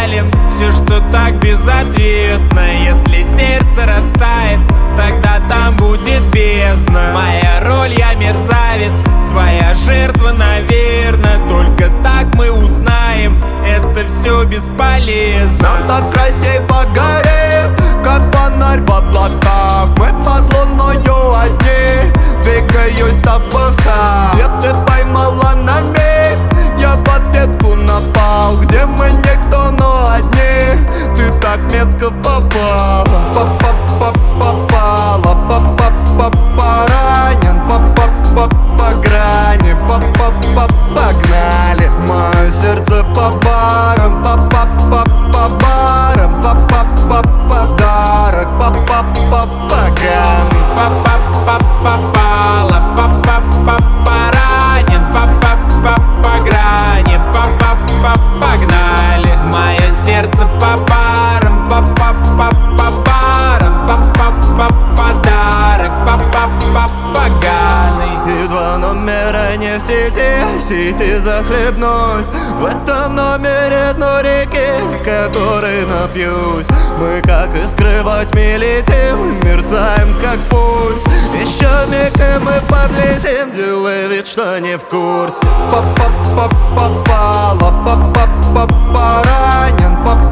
опечалим все, что так безответно. Если сердце растает, тогда там будет бездна. Моя роль, я мерзавец, твоя жертва, наверно. Только так мы узнаем, это все бесполезно. Нам так красиво горит, как фонарь в облаках. Мы под луною одни, двигаюсь с тобой в такт. Где ты поймала на миг, я в ответку напал. Где мы никто, но одни, ты так метко попала. Попала, ранен, по грани, погнали. Мое сердце по барам, по барам, подарок, поганый. Попала, ранен, по грани, погнали. Мое сердце по барам, подарок, поганый. И два номера не в сети захлебнусь. В этом номере дно реки, с которой напьюсь. Мы как искры во тьме летим, мерцаем как пульс. Еще миг и мы подлетим, делай вид, что не в курсе. Попала, ранен,